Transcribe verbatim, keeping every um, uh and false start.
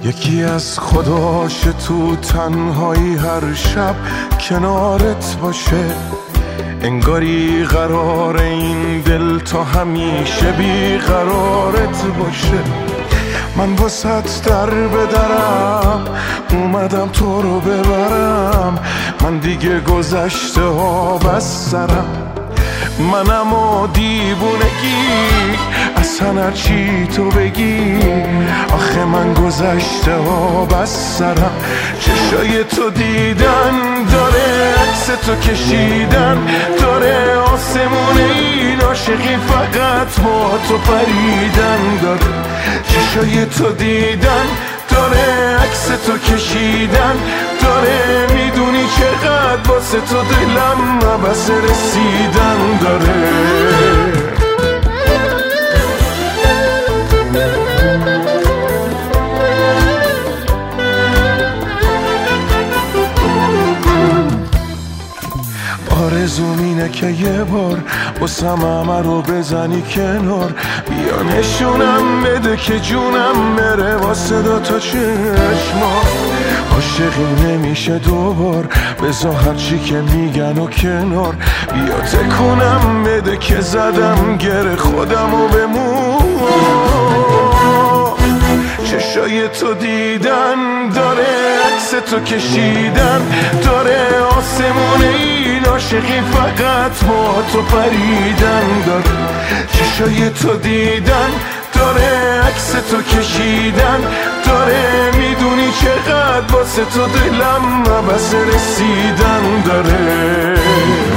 یکی از خداش تو تنهایی هر شب کنارت باشه، انگاری قرار این دل تا همیشه بی قرارت باشه. من واسط در بدرم اومدم تو رو ببرم، من دیگه گذشته ها بس سرم، منم و دیوونگی اصلا هرچی تو بگی، آخه من گذشته ها بس سرم. چشای تو دیدن داره، عکس تو کشیدن داره، آسمون این عاشقی فقط با تو پریدن داره. چشای تو دیدن داره، عکس تو کشیدن داره، میدونی چقدر واسه تو دلم نبس رسیدن داره. آرزوم اینه که یه بار واسم همه رو بزنی کنار، بیا نشونم بده که جونم بره واسه دو تا چشما. عاشقی نمیشه دوبار، بذار هرچی که میگن و کنار، بیا تکونم بده که زدم گره خودم و بمون. چشای تو دیدن داره، عکس تو کشیدن داره، آسمون این عاشقی فقط با تو پریدن داره. چشای تو دیدن داره، عکس تو کشیدن داره، میدونی چقدر واسه تو دلم نبس رسیدن داره.